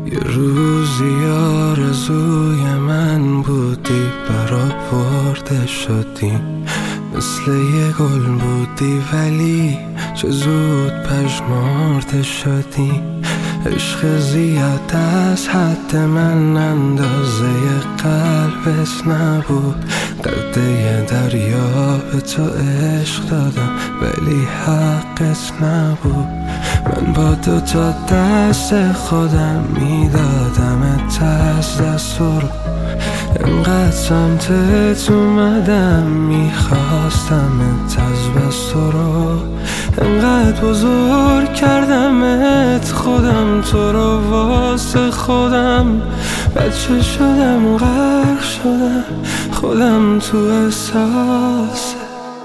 یه روزی آرزوی من بودی، برآورده شدی، مثل یه گل بودی ولی چه زود پژمرده شدی. عشق زیاد از حد من اندازه قلبت نبود، قده دریا به تو عشق دادم ولی حقت نبود. من با دوتا دست خودم میدادمت از دست رو، انقدر سمتت اومدم میخواستمت از بست رو، انقدر بزرگ کردمت خودم تو رو واسه خودم. بچه شدم غرق شدم خودم تو احساسه.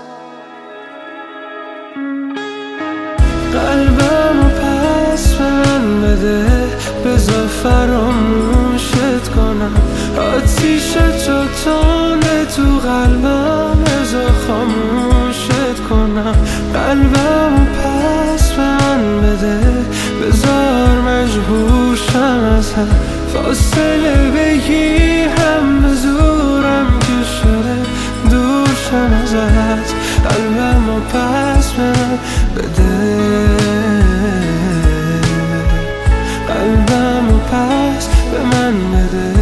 قلبمو پس به من بده، بذار فراموشت کنم. آتیش تو تنده تو قلبم، بذار خاموشت کنم. قلبمو پس به من بده، بذار مجبور شم ازت فاصله بگیرم، به زورم که شده دور شم ازت. قلبمو پس به من بده، قلبمو پس به من بده،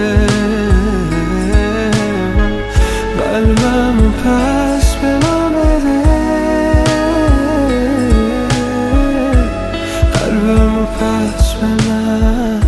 قلبمو پس به من بده، قلبمو پس به من.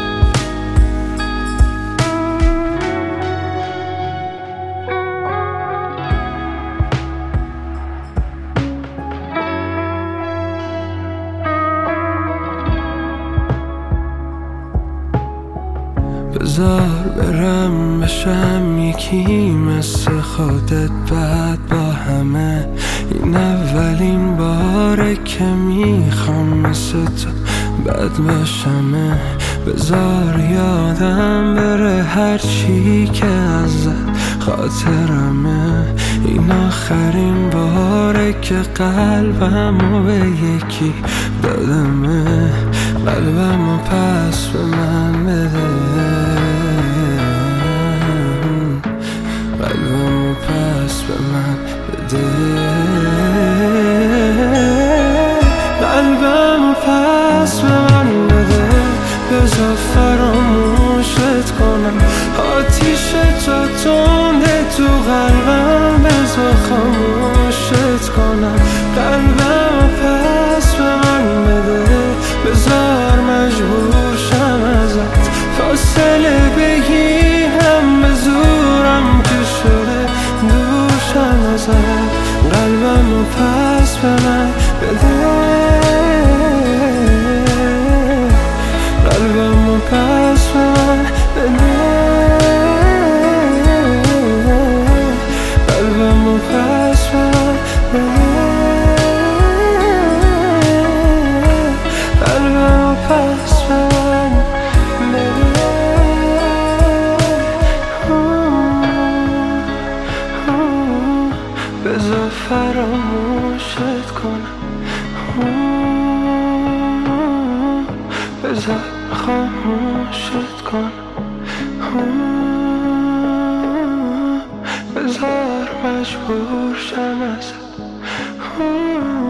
بذار برم بشم یکی مثل خودت بعد با همه. این اولین باره که میخوام مثل تو بد باشمه. بذار یادم بره هرچی که ازت خاطرمه. این آخرین باره که قلبمو به یکی دادمه. قلبمو پس به من بده، قلبمو پس به من بده، قلبمو پس به من بده، بذار فراموشت کنم. آتیش تو تنده تو قلبم، بذار خاموشت کنم. قلبمو پس به من بده، بذار مجبور شم ازت فاصله بگیرم، به زورم که شده دور شم ازت. قلبمو پس به من بده، قلبمو پس به من بده، قلبمو پس به من بده، قلبمو پس به من بده. بذار فراموشت کنم، بذار خاموشت کنم، بذار مجبور شم ازت.